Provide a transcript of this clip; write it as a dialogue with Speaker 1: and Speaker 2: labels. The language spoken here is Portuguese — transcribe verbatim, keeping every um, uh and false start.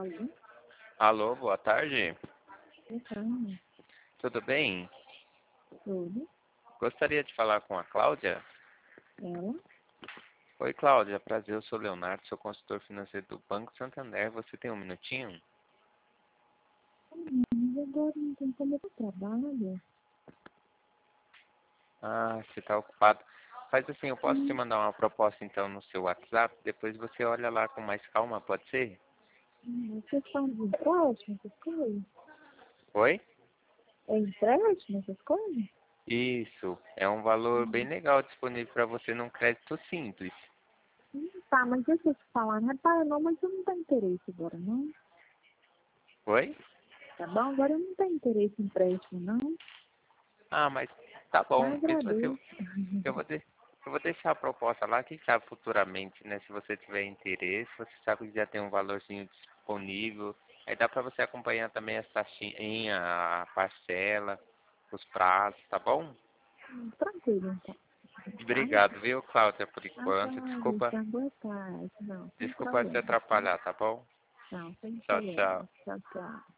Speaker 1: Oi,
Speaker 2: Alô, boa tarde.
Speaker 1: então,
Speaker 2: Tudo bem?
Speaker 1: tudo.
Speaker 2: Gostaria de falar com a Cláudia.
Speaker 1: Ela?
Speaker 2: Oi, Cláudia. Prazer, eu sou Leonardo, sou consultor financeiro do Banco Santander. Você tem um minutinho?
Speaker 1: Hum, Mas agora não tem como eu trabalho.
Speaker 2: Ah, você está ocupado. Faz assim, eu posso te
Speaker 1: Hum,
Speaker 2: mandar uma proposta então no seu WhatsApp, depois você olha lá com mais calma, pode ser?
Speaker 1: hum, Vocês falam de empréstimo, essas coisas?
Speaker 2: Oi?
Speaker 1: É empréstimo, essas coisas?
Speaker 2: Isso, é um valor bem
Speaker 1: Hum,
Speaker 2: legal disponível para você num crédito simples.
Speaker 1: hum, Tá, mas deixa eu te falar, não é para não, mas eu não tenho interesse agora, não.
Speaker 2: Oi?
Speaker 1: Tá bom? Agora eu não tenho interesse em empréstimo, não.
Speaker 2: Ah, mas tá
Speaker 1: Tá,
Speaker 2: bom. Mesmo assim, eu
Speaker 1: agradeço.
Speaker 2: eu vou, de- eu vou deixar a proposta lá, quem sabe futuramente, né? Se você tiver interesse, você sabe que já tem um valorzinho disponível. Aí dá para você acompanhar também a taxinha, a parcela, os prazos, tá bom?
Speaker 1: Hum, Tranquilo, então. Tá?
Speaker 2: Obrigado, viu, Cláudia, por
Speaker 1: Ah,
Speaker 2: enquanto.
Speaker 1: tá,
Speaker 2: Desculpa,
Speaker 1: tá, boa tarde. Não, sem
Speaker 2: desculpa te
Speaker 1: problema, tá?
Speaker 2: atrapalhar, tá bom?
Speaker 1: Não, sem
Speaker 2: Tchau, tchau.
Speaker 1: problema. Tchau, tchau.